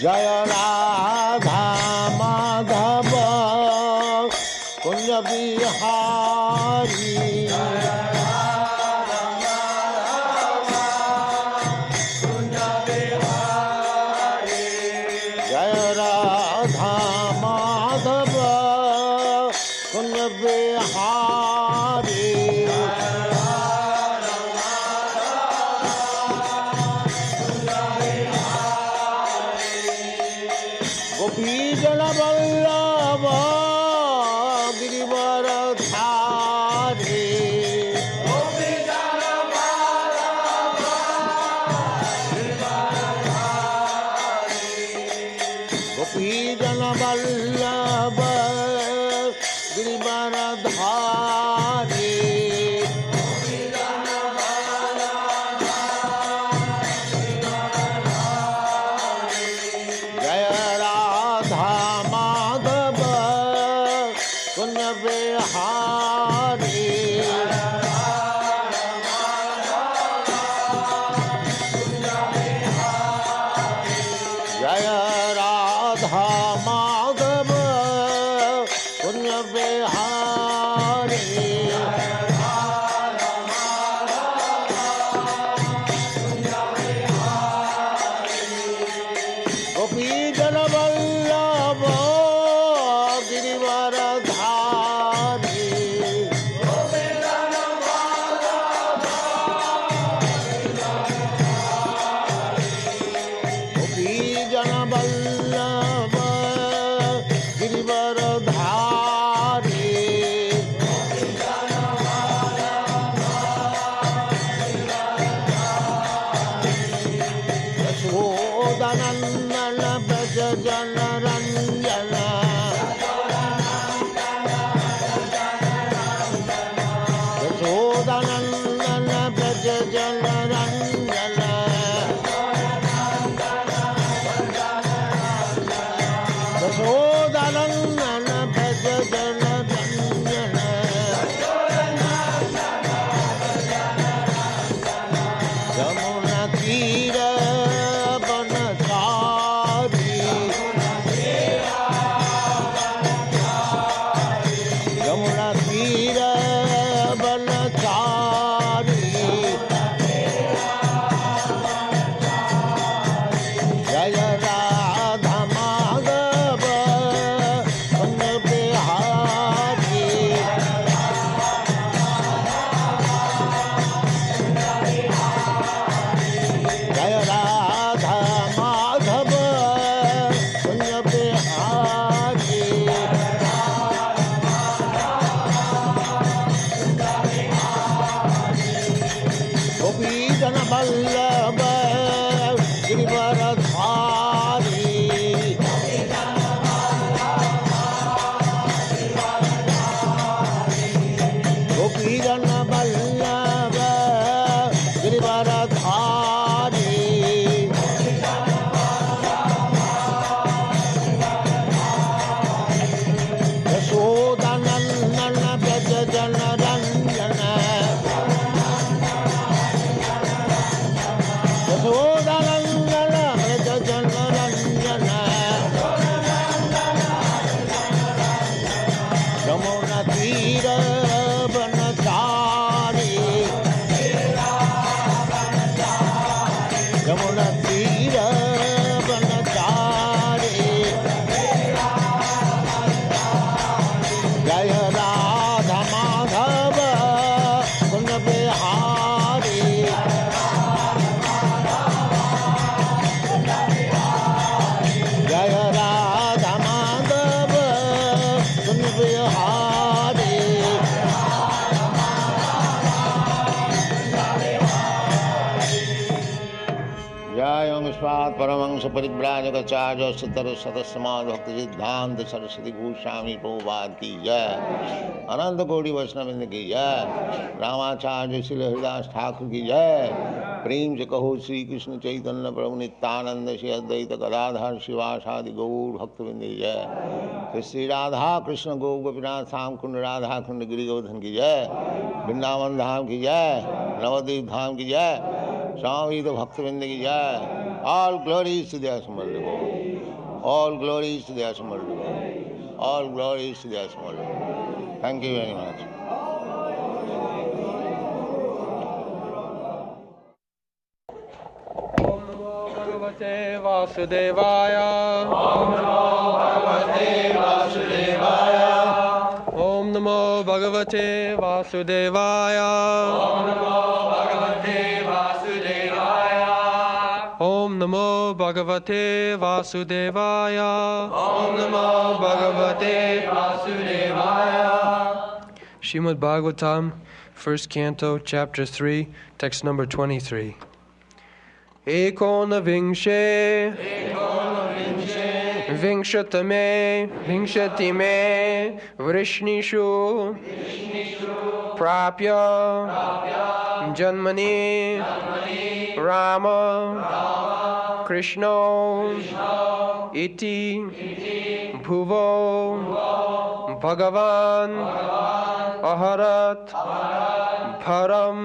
जय राधा माधव कुंज बिहारी जय राधा माधव कुंज बिहारी गोपी जन वल्लभ गिरिवर धारी गोपी जन वल्लभ गिरिवर धारी जय राधा माधव कुंज बिहारी जय राधा माधव कुंज बिहारी गोपी जन वल्लभ गिरिवर धारी गोपी जन वल्लभ गिरिवर धारी यशोदानंदन ब्रज जन रंजन यशोदानंदन ब्रज जन रंजन यशोदानंदन ब्रज जन रंजन यमुना तीर बनचारी यमुना तीर बनचारी जय राधा माधव कुंज बिहारी जय राधा माधव कुंज बिहारी गोपी जन वल्लभ गिरिवर धारी गोपी जन वल्लभ गिरिवर धारी यशोदानंदन ब्रज जन रंजन यशोदानंदन ब्रज जन रंजन यमुना तीर बनचारी यमुना तीर बनचारी जय राधा माधव कुंज बिहारी जय राधा माधव कुंज बिहारी जय ओम स्वात् परमहंस परिव्राजकाचार्य सतर सदस्यमान भक्त सिद्धांत सरस्वती गोस्वामी प्रभुपाद की जय अनंत कोटि वैष्णववृंद की जय रामाचार्य श्री हरिदास ठाकुर की जय प्रेम से कहो श्री कृष्ण चैतन्य प्रभु नित्यानंद श्री अद्वैत गदाधर शिवासादि गौर भक्तवृंद की जय श्री राधा कृष्ण गौ गोपीनाथ धाम कुंड राधा कुंड गिरि गोवर्धन की जय वृंदावन धाम की जय नवद्वीप धाम की जय स्वामी तो भक्तवृंद की जय all glory to the All glories to the assembled Lord. All glories to the assembled Lord. Thank you very much. Bhagavate Vasudevaya. Om Namo Bhagavate Vasudevaya. Om Namo Bhagavate Vasudevaya. Om Namo Bhagavate Vasudevaya. Om Namo Bhagavate Vasudevaya. Om Namo Bhagavate Vasudevaya. Srimad Bhagavatam, First Canto, Chapter 3, Text number 23. Ekona Vingshe Vingshatame Vingshatime Vrishnishu Prapya Janmani Rama Krishna Iti Bhuvo Bhagavan Aharat Param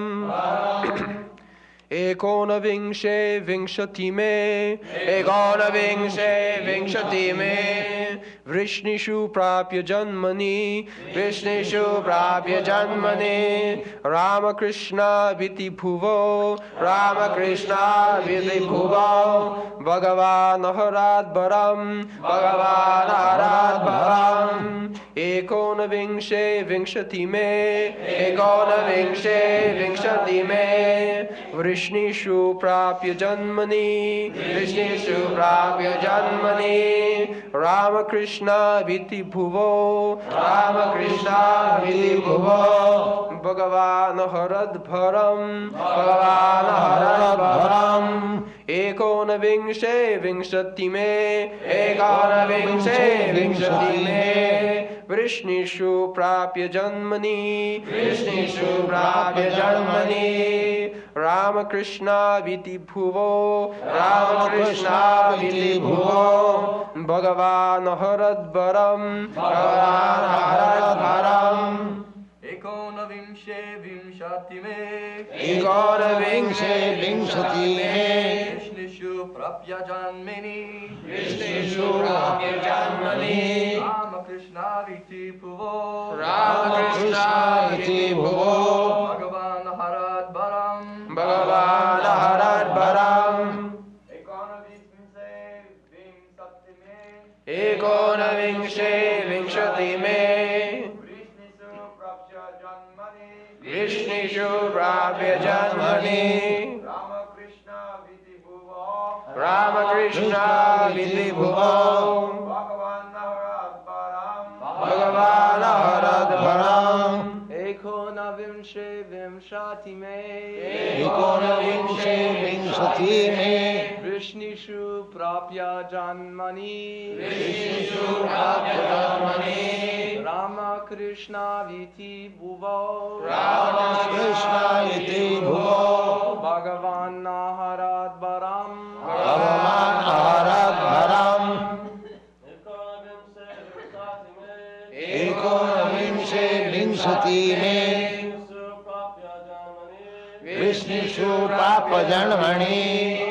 Ekonavimshe Vingshatime Ekonavimshe Vingshatime Vrishnishu Prapya Janmani Vrishnishu Prapya Janmani Ramakrishna Viti Bhuvo Ramakrishna Viti Bhuvo Bhagavan Aharat Baram Bhagavan Aharat Baram Ekonavimshe Vingshatime Ekonavimshe Vingshatime Vrishnishu Prapya Janmani Vrishnishu Prapya Janmani Ramakrishna Viti Bhuvo Ramakrishna Viti Bhuvo Bhagavan Aharat Bharam Bhagavan Aharat Bharam Ekonavimshe Vingshatime Ekonavimshe Vingshatime Vrishnishu Prapya Janmani Vrishnishu Prapya Janmani Ramakrishna Viti Bhuvo Ramakrishna Viti Bhuvo Bhagavan Aharat Baram Bhagavan Aharat Baram Ekonavimshe Vingshatime Ekonavimshe Vingshatime Vrishnishu Prapya Janmani Vrishnishu Prapya Janmani Ramakrishna Viti Bhuvo Ramakrishna Viti Bhuvo Bhagavan Aharat Baram Bhagavan Aharat Baram Ekonavimshe Vingshatime Vrishnishu Prapya Janmani Ramakrishna Viti Bhuvo Bhagavan Aharat Baram Ekonavimshe Vingshatime Ekonavimshe Vingshatime Vrishnishu Prapya Janmani Vrishnishu Prapya Janmani Ramakrishna Viti Bhuvo Ramakrishna Viti Bhuvo Bhagavan Aharat Baram Bhagavan Aharat Baram Ekonavimshe Vingshatime Vrishnishu Prapya Janmani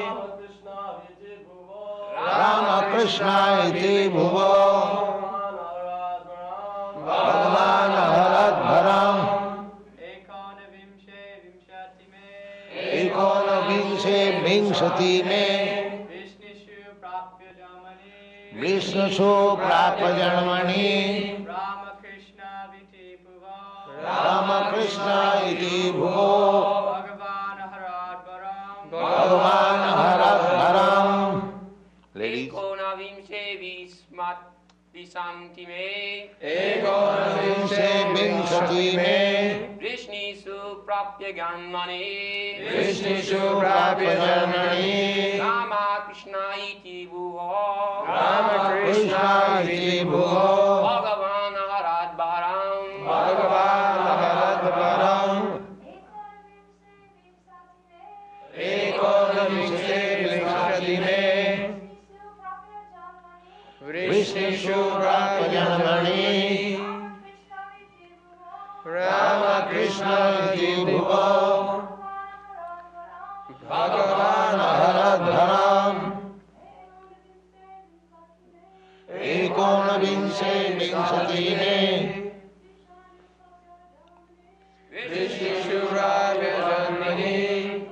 Ramakrishna Viti Bhuvo Bhagavan Aharat Baram Ekonavimshe Vingshatime Vrishnishu Prapya Janmani Ramakrishna Viti Bhuvo Bhagavan Aharat Baram. Ladies. Ekonavimshe Visamtime Ekonavimshe Vingshatime Vrishnishu Prapya Janmani Vrishnishu Prapya Janmani Ramakrishna Iti Bhuvo Ramakrishna Viti Bhuvo Bhagavan Aharat Baram Bhagavan Aharat Baram Ekonavimshe Vingshatime Vrishnishu Prapya Janmani Ramakrishna Viti Bhuvo Bhagavan Aharat Baram Vrishnishu Prapya Janmani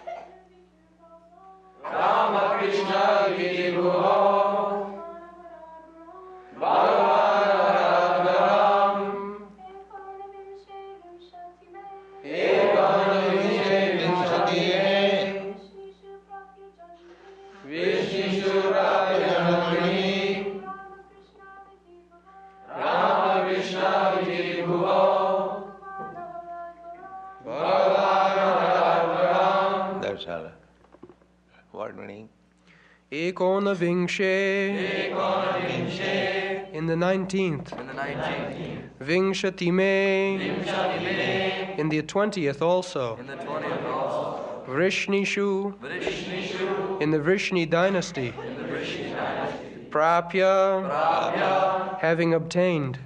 Ramakrishna Viti Bhuvo Bhagavan Radharam Ekanavinshe Vimshatiye Vrishnishu Prapya Janmani Ramakrishna Viti Bhuvo That's all. What meaning? Ekonavingshe. In the 19th. Vingshatime. In the 20th also. Vrishnishu. In the Vrishni dynasty. Prapya. Having obtained.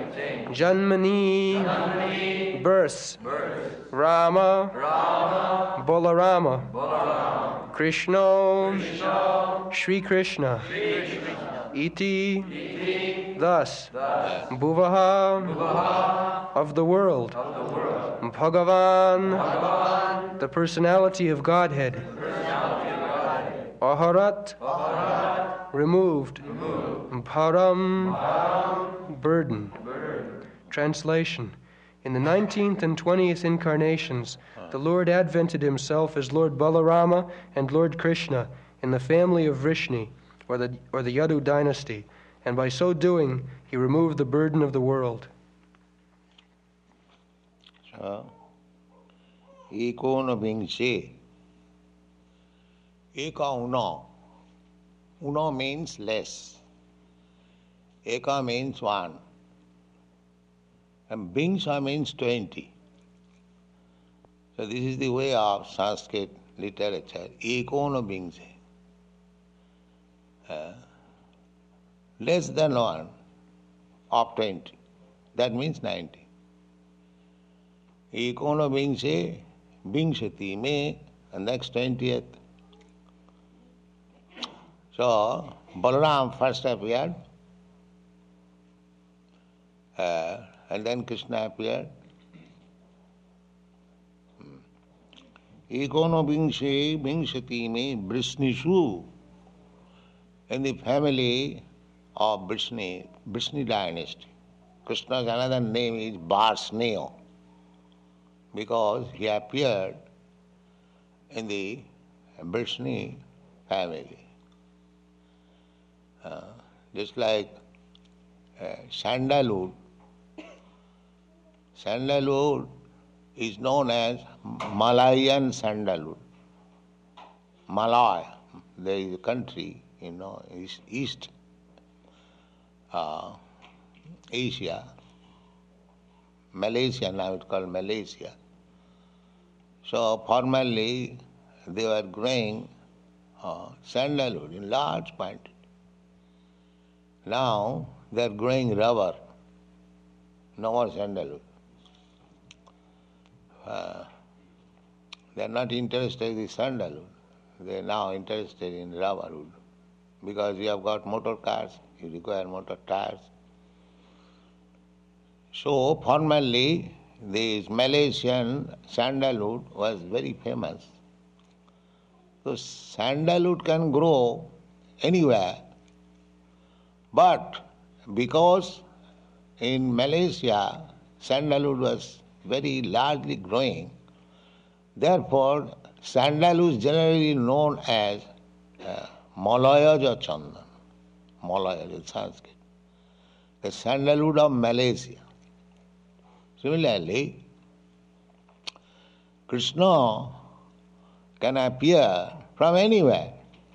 Janmani. Birth. Rama. Balarama. Krishna. Shri Krishna. Iti. Thus. Bhuvaha. Of the world. Bhagavan. The personality of Godhead. Aharat. Removed. Param. Burden. Translation. In the 19th and 20th incarnations, the Lord advented himself as Lord Balarama and Lord Krishna in the family of Vrishni, or the Yadu dynasty, and by so doing, he removed the burden of the world. So, Ekonavingshe. Eka uno. Uno means less. Eka means one. And Bingsha means 20. So this is the way of Sanskrit literature. Ekona Bingsha. Less than one of 20. That means 90. Ekona Bingsha, Bingshati me, and next 20th. So Balaram first appeared. And then Krishna appeared. Ekono Bingshe Bingshati me Vrishnishu. In the family of Vrishni dynasty. Krishna's another name is Varsneo, because he appeared in the Vrishni family. Just like sandalwood. Sandalwood is known as Malayan sandalwood. Malaya, there is a country, East Asia, Malaysia, now it's called Malaysia. So formerly they were growing sandalwood in large quantity. Now they are growing rubber, no more sandalwood. They are not interested in sandalwood. They are now interested in rubber wood. Because you have got motor cars, you require motor tires. So formerly this Malaysian sandalwood was very famous. So sandalwood can grow anywhere, but because in Malaysia sandalwood was very largely growing, therefore sandalwood is generally known as Malayaja Chandan. Malayaja is Sanskrit. The sandalwood of Malaysia. Similarly, Krishna can appear from anywhere.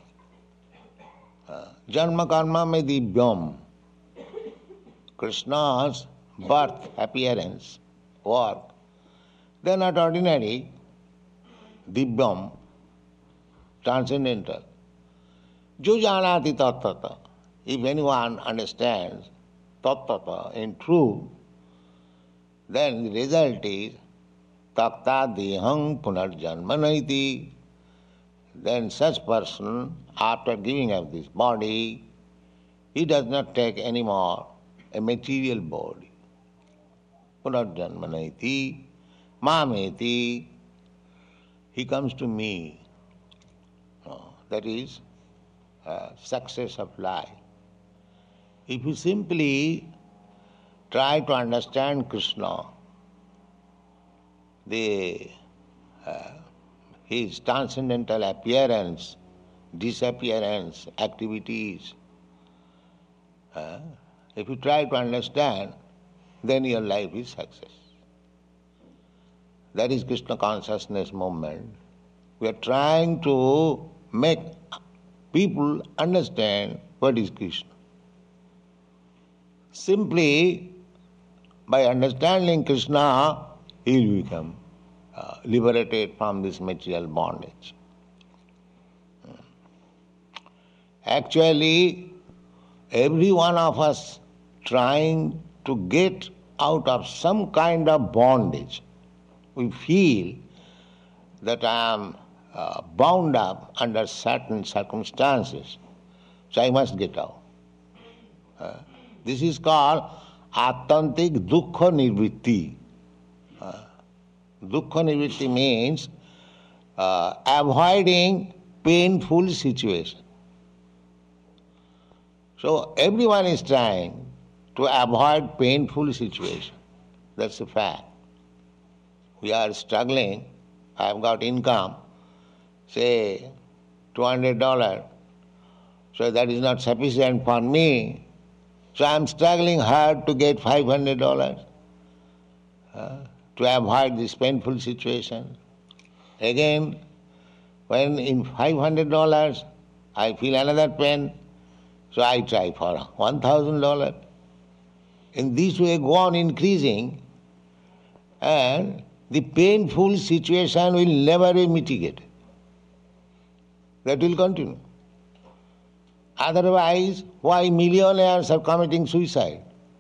Janma karma me divyam. Krishna's birth, appearance, work, they are not ordinary. Divyam, transcendental. Jo janati tattata. If anyone understands tattata in truth, then the result is takta dehang punarjanmanaiti. Then such person, after giving up this body, he does not take any more a material body. Punarjanmanaiti. mameti, he comes to me. That is success of life. If you simply try to understand Krishna, his transcendental appearance, disappearance, activities, if you try to understand, then your life is success. That is Krishna consciousness movement. We are trying to make people understand what is Krishna. Simply by understanding Krishna, he will become liberated from this material bondage. Actually, every one of us trying to get out of some kind of bondage. We feel that I am bound up under certain circumstances, so I must get out. This is called Attantik Dukkha Nivritti. Dukkha Nivritti means avoiding painful situation. So everyone is trying to avoid painful situation. That's a fact. We are struggling. I have got income, say $200. So that is not sufficient for me. So I am struggling hard to get $500 to avoid this painful situation. Again, when in $500 I feel another pain, so I try for $1,000. In this way go on increasing, and the painful situation will never be mitigated. That will continue. Otherwise, why millionaires are committing suicide?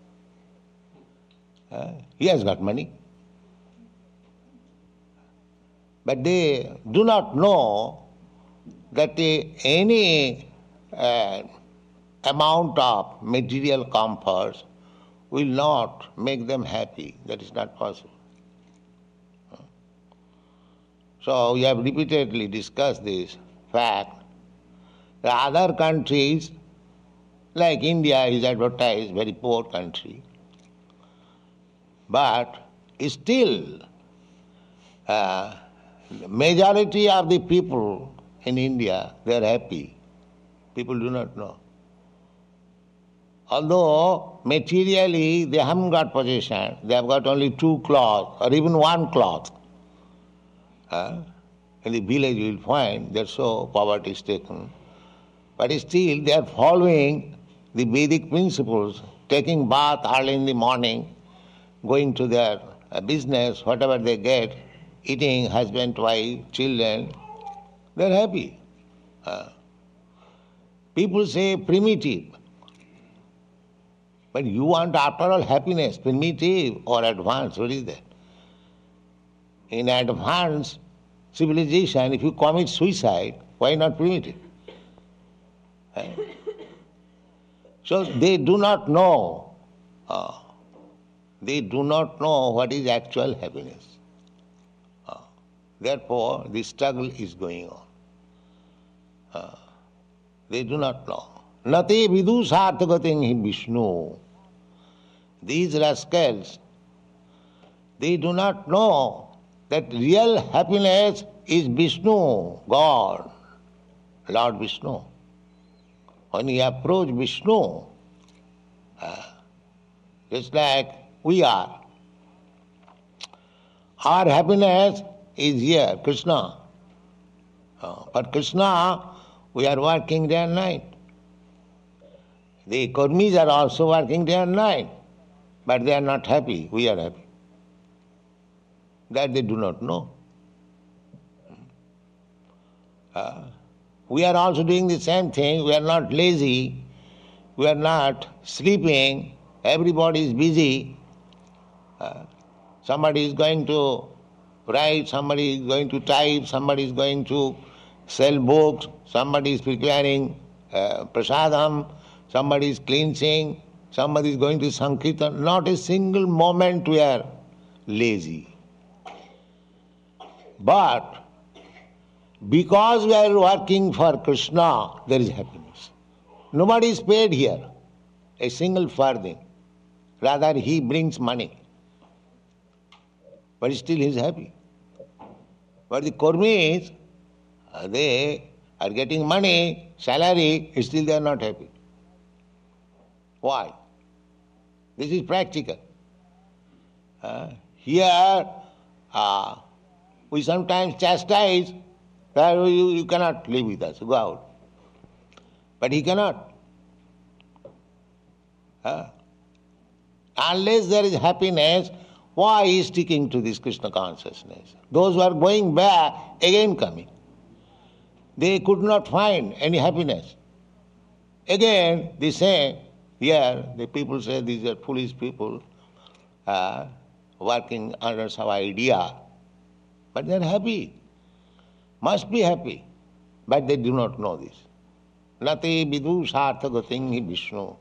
He has got money. But they do not know that any amount of material comforts will not make them happy. That is not possible. So we have repeatedly discussed this fact. The other countries, like India is advertised very poor country, but still the majority of the people in India, they are happy. People do not know. Although materially they haven't got possession, they have got only 2 cloths or even 1 cloth. In the village you will find that so poverty is taken. But still they are following the Vedic principles, taking bath early in the morning, going to their business, whatever they get, eating, husband, wife, children, they are happy. People say primitive. But you want after all happiness, primitive or advanced, what is that? In advanced civilization, if you commit suicide, why not primitive? So they do not know. They do not know what is actual happiness. Therefore, the struggle is going on. They do not know. Nate vidu sarthagating hi Vishnu. These rascals, they do not know that real happiness is Vishnu, God, Lord Vishnu. When you approach Vishnu, just like we are, our happiness is here, Krishna. For Krishna, we are working day and night. The Karmis are also working day and night, but they are not happy, we are happy. That they do not know. We are also doing the same thing. We are not lazy. We are not sleeping. Everybody is busy. Somebody is going to write, somebody is going to type, somebody is going to sell books, somebody is preparing prasadam, somebody is cleansing, somebody is going to Sankirtan. Not a single moment we are lazy. But because we are working for Krishna, there is happiness. Nobody is paid here a single farthing. Rather, he brings money. But still he is happy. But the Kurmis, they are getting money, salary, still they are not happy. Why? This is practical. Here, we sometimes chastise that you cannot live with us, go out. But he cannot. Unless there is happiness, why he is sticking to this Krishna consciousness? Those who are going back, again coming. They could not find any happiness. Again, they say, here, the people say these are foolish people working under some idea. But they are happy. Must be happy. But they do not know this. Nati vidu sarthagating hi Vishnu.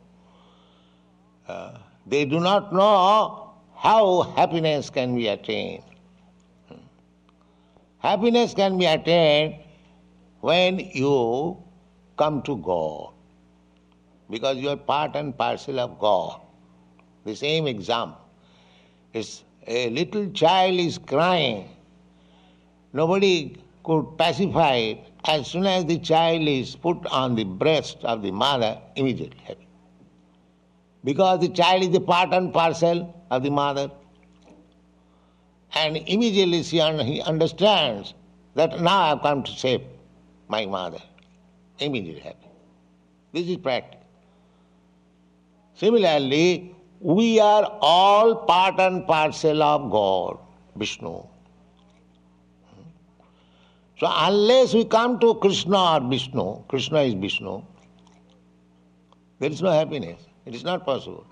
They do not know how happiness can be attained. Happiness can be attained when you come to God. Because you are part and parcel of God. The same example is a little child is crying. Nobody could pacify it. As soon as the child is put on the breast of the mother, immediately happy. Because the child is the part and parcel of the mother. And immediately he understands that now I have come to save my mother. Immediately happy. This is practical. Similarly, we are all part and parcel of God, Vishnu. So unless we come to Krishna or Vishnu, Krishna is Vishnu, there is no happiness. It is not possible.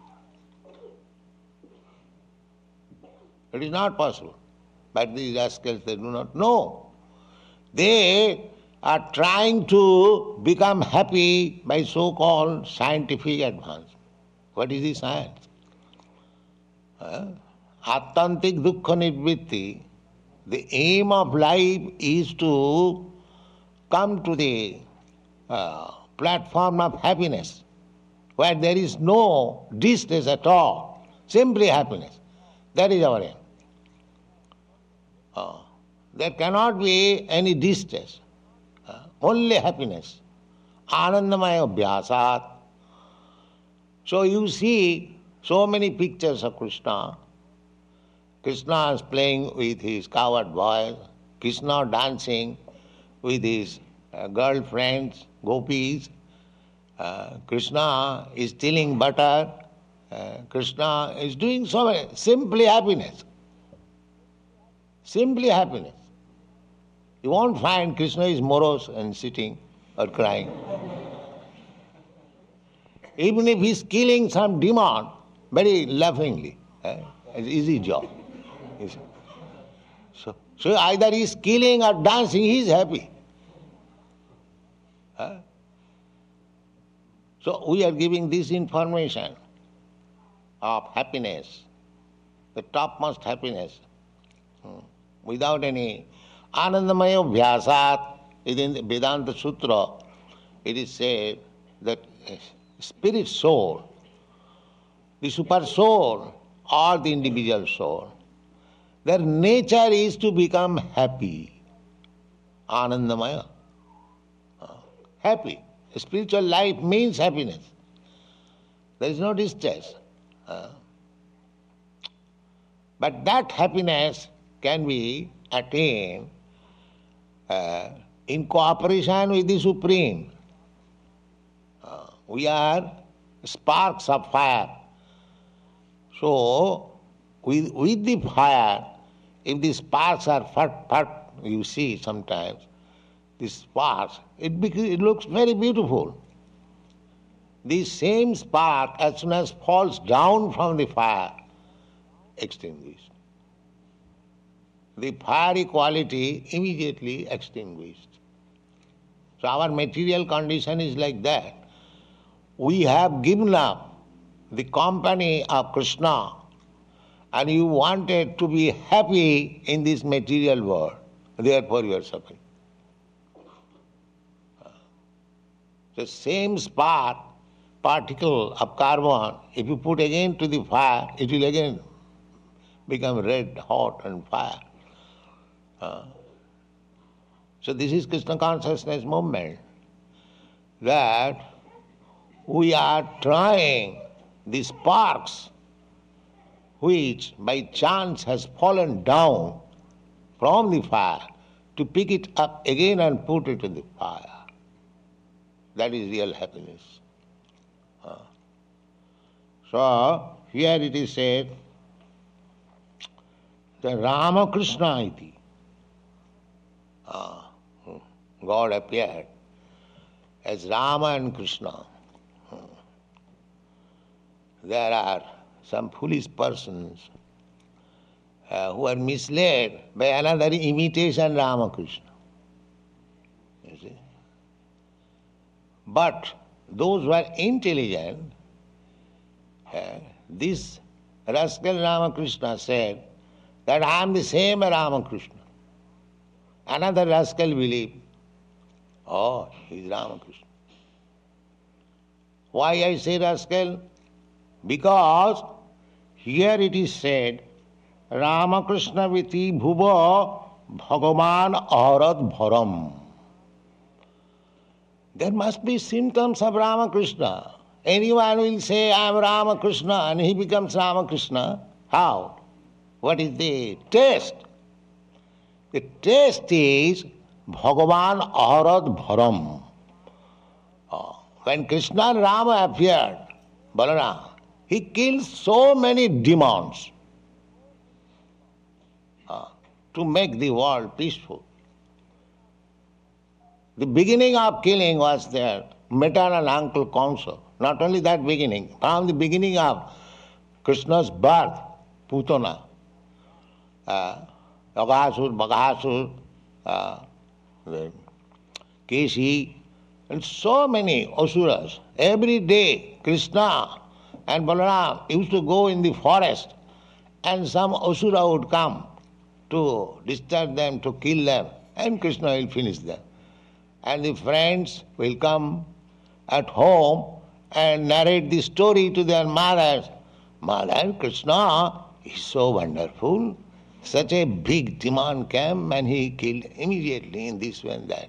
It is not possible. But these rascals, they do not know. They are trying to become happy by so-called scientific advance. What is the science? Attantik dukkha nivritti. The aim of life is to come to the platform of happiness, where there is no distress at all, simply happiness. That is our aim. There cannot be any distress, only happiness. Anandamaya abhyasat. So you see so many pictures of Krishna. Krishna is playing with his cowherd boys, Krishna dancing with his girlfriends, gopis, Krishna is stealing butter, Krishna is doing so many, simply happiness. Simply happiness. You won't find Krishna is morose and sitting or crying. Even if he is killing some demon, very laughingly, it's an easy job. So either he is killing or dancing, he is happy. So we are giving this information of happiness, the topmost happiness, without any Anandamaya Vyasat. In the Vedanta Sutra, it is said that spirit soul, the super soul or the individual soul, their nature is to become happy. Anandamaya. Happy. Spiritual life means happiness. There is no distress. But that happiness can be attained in cooperation with the Supreme. We are sparks of fire. So, with the fire, if the sparks are fat, you see sometimes, the sparks, it looks very beautiful. The same spark, as soon as falls down from the fire, extinguished. The fiery quality immediately extinguished. So our material condition is like that. We have given up the company of Krishna and you wanted to be happy in this material world. therefore you are suffering. The same spark, particle of carbon, if you put again to the fire, it will again become red, hot and fire. So this is Krishna consciousness movement, that we are trying the sparks which by chance has fallen down from the fire to pick it up again and put it in the fire. That is real happiness. So here it is said, the Ramakrishna iti. God appeared as Rama and Krishna. There are some foolish persons who are misled by another imitation Ramakrishna. You see? But those who are intelligent, this rascal Ramakrishna said that I am the same Ramakrishna. Another rascal believed, oh, he is Ramakrishna. Why I say rascal? Because here it is said, Ramakrishna viti bhuva bhagavan aharat bharam. There must be symptoms of Ramakrishna. Anyone will say, I am Ramakrishna, and he becomes Ramakrishna. How? What is the test? The test is Bhagavan aharat bharam. When Krishna and Rama appeared, Balaram, he killed so many demons to make the world peaceful. The beginning of killing was their maternal uncle Kamsa. Not only that beginning, from the beginning of Krishna's birth, Putana, Aghasur, Baghasur, Keshi, and so many asuras. Every day Krishna and Balaram used to go in the forest, and some asura would come to disturb them, to kill them, and Krishna will finish them. And the friends will come at home and narrate the story to their mothers. Mother, Krishna is so wonderful. Such a big demon came and he killed immediately in this way and that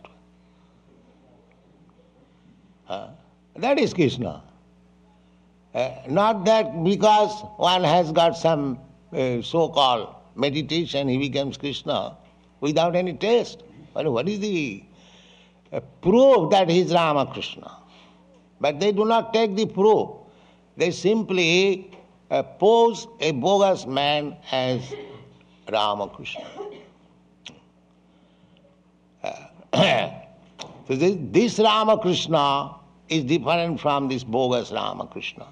way. That is Krishna. Not that because one has got some so-called meditation, he becomes Krishna without any taste. But what is the proof that he is Ramakrishna? But they do not take the proof. They simply pose a bogus man as Ramakrishna. So this Ramakrishna is different from this bogus Ramakrishna.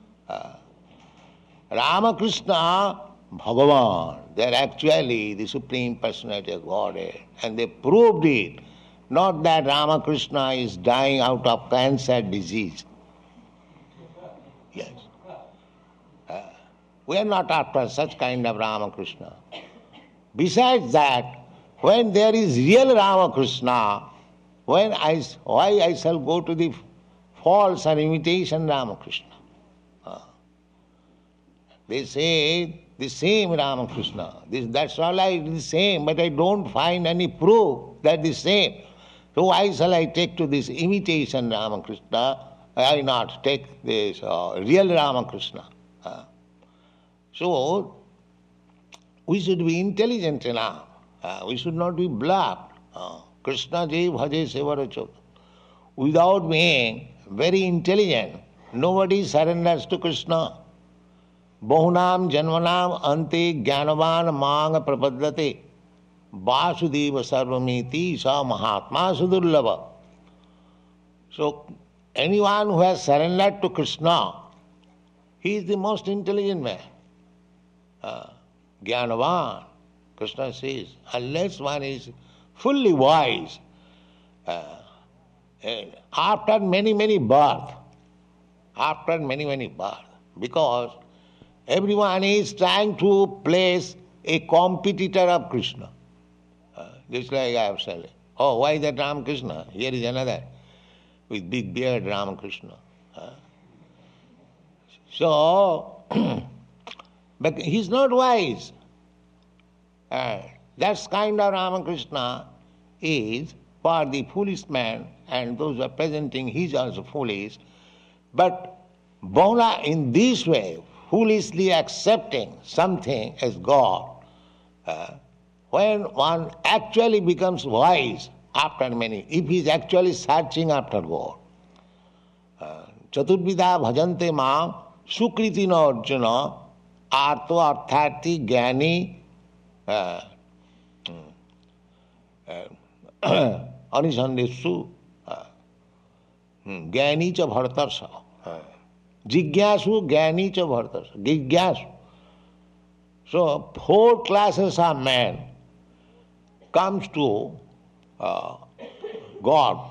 Ramakrishna, Bhagavan, they are actually the Supreme Personality of Godhead, and they proved it. Not that Ramakrishna is dying out of cancer disease. Yes. We are not after such kind of Ramakrishna. Besides that, when there is real Ramakrishna, why I shall go to the false or imitation Ramakrishna? They say the same Ramakrishna. That's all the same, but I don't find any proof that the same. So why shall I take to this imitation Ramakrishna? I not take this real Ramakrishna. So we should be intelligent enough. We should not be bluffed. Krishna jai bhaje sevaracho. Without being very intelligent, nobody surrenders to Krishna. Bahunam janvanam ante jnanavan mang prapaddate. Vasudeva sarvamiti sa mahatma sudurlava. So anyone who has surrendered to Krishna, he is the most intelligent man. Jnanavan, Krishna says, unless one is fully wise, after many births, because everyone is trying to place a competitor of Krishna. Just like I have said. Oh, why is that Ramakrishna? Here is another with big beard Ramakrishna. So, but he's not wise. That kind of Ramakrishna is for the foolish man, and those who are presenting he is also foolish. But Bona in this way, foolishly accepting something as God, when one actually becomes wise after many, if he is actually searching after God. Chaturvidha bhajante maam sukriti na arjuna arto arthati jnani anisandeshu jnani cha bhartarsa jigyasu jnani cha bhartarsa jigyasu. So 4 classes of man comes to God.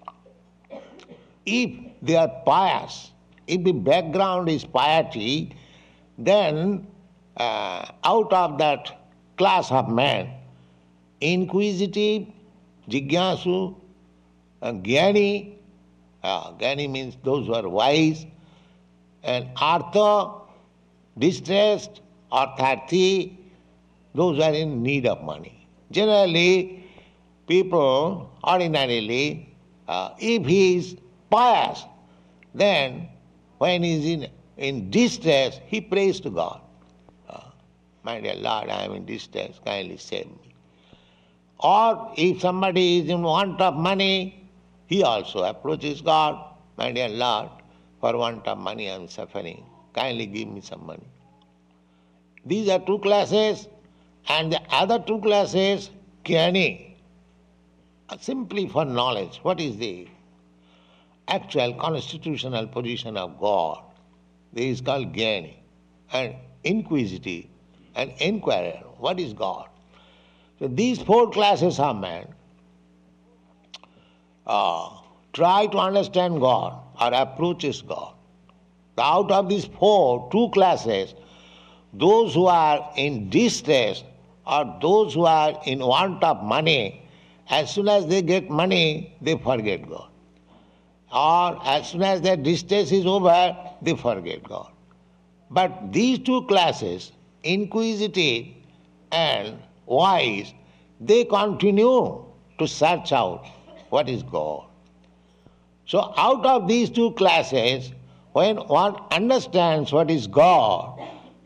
If they are pious, if the background is piety, then out of that class of man, inquisitive, jigyasu, jnani, jnani means those who are wise, and artha, distressed, arthati, those who are in need of money. Generally, people, ordinarily, if he is pious, then when he is in distress, he prays to God. My dear Lord, I am in distress, kindly save me. Or if somebody is in want of money, he also approaches God. My dear Lord, for want of money I am suffering, kindly give me some money. These are 2 classes, and the other 2 classes, jnani, simply for knowledge. What is the actual constitutional position of God? This is called jnani. And inquisitive and inquirer, what is God? So these 4 classes of man try to understand God or approaches God. Out of these 2 classes, those who are in distress or those who are in want of money, as soon as they get money, they forget God. Or as soon as their distress is over, they forget God. But these 2 classes, inquisitive and wise, they continue to search out what is God. So out of these 2 classes, when one understands what is God,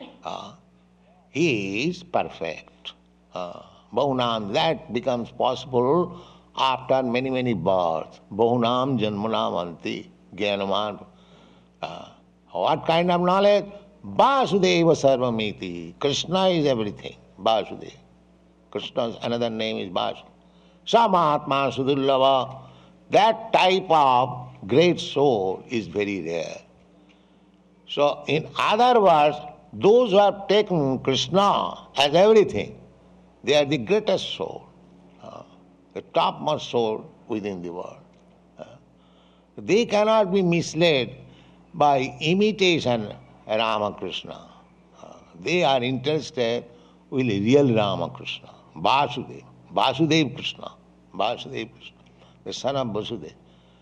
he is perfect. Bahunam, that becomes possible after many, many births. Bahunam janmanam anti jnanaman. What kind of knowledge? Vasudeva sarvamiti. Krishna is everything. Vasudeva. Krishna's another name is Vasudeva. Samahatma sudullava. That type of great soul is very rare. So in other words, those who have taken Krishna as everything, they are the greatest soul, the topmost soul within the world. They cannot be misled by imitation Ramakrishna. They are interested with real Ramakrishna, Vasudeva, Vasudeva Krishna, Vasudeva Krishna, the son of Vasudeva.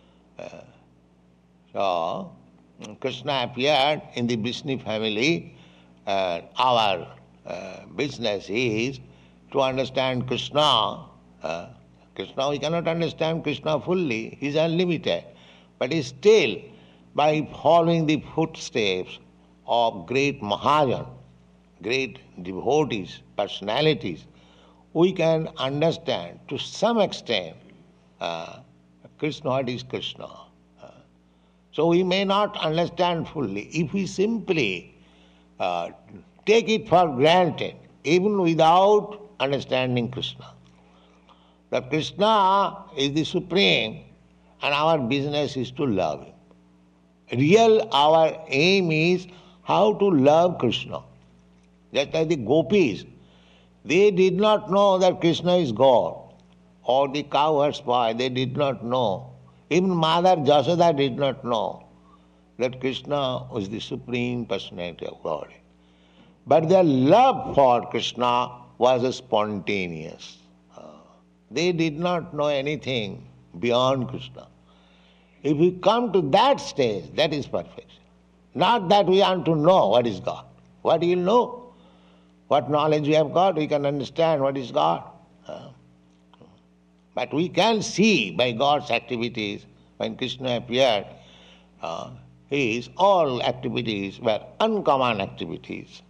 So Krishna appeared in the Vishnu family. Our business is to understand Krishna. Krishna, we cannot understand Krishna fully. He is unlimited. But still, by following the footsteps of great Mahajan, great devotees, personalities, we can understand to some extent Krishna, what is Krishna. So we may not understand fully. If we simply take it for granted, even without understanding Krishna, that Krishna is the supreme and our business is to love Him. Our aim is how to love Krishna. Just like the gopis, they did not know that Krishna is God. Or the cowherd's boy, they did not know. Even Mother Jasoda did not know that Krishna was the supreme personality of God. But their love for Krishna was spontaneous. They did not know anything beyond Krishna. If we come to that stage, that is perfection. Not that we want to know what is God. What do you know? What knowledge we have got, we can understand what is God. But we can see by God's activities, when Krishna appeared, his all activities were uncommon activities.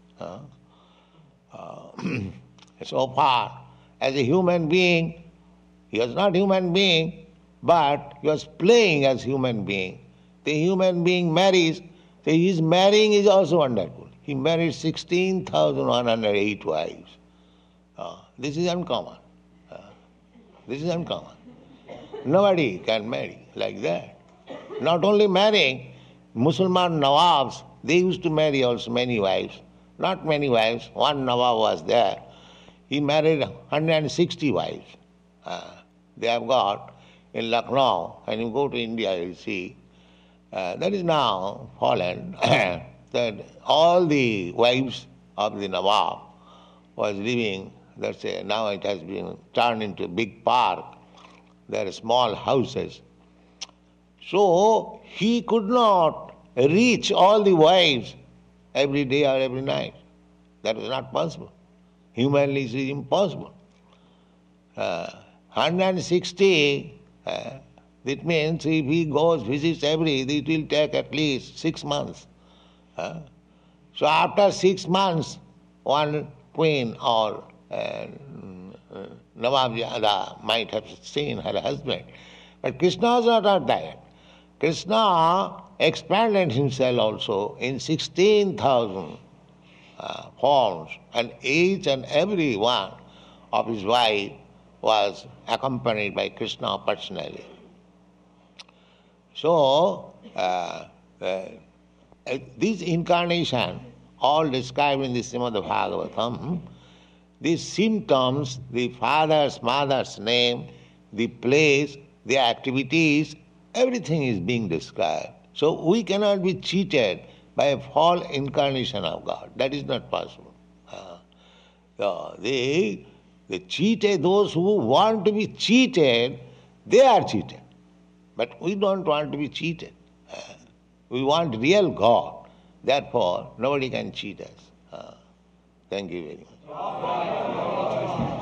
So far, as a human being, he was not human being, but he was playing as human being. The human being marries, so his marrying is also wonderful. He married 16,108 wives. This is uncommon. This is uncommon. Nobody can marry like that. Not only marrying, Musliman Nawabs, they used to marry also many wives. Not many wives, one Nawab was there. He married 160 wives. They have got in Lucknow, when you go to India, you'll see, that is now fallen, that all the wives of the Nawab was living, now it has been turned into a big park. There are small houses. So he could not reach all the wives every day or every night. That was not possible. Humanly it is impossible. 160, it means if he goes, visits it will take at least 6 months. So after 6 months, one queen or Nawabjada might have seen her husband. But Krishna was not like that. Krishna expanded himself also in 16,000 forms, and each and every one of his wife was accompanied by Krishna personally. So, this incarnation, all described in the Srimad Bhagavatam, these symptoms, the father's, mother's name, the place, the activities, everything is being described. So we cannot be cheated by a false incarnation of God. That is not possible. The cheated, those who want to be cheated, they are cheated. But we don't want to be cheated. We want real God. Therefore, nobody can cheat us. Thank you very much.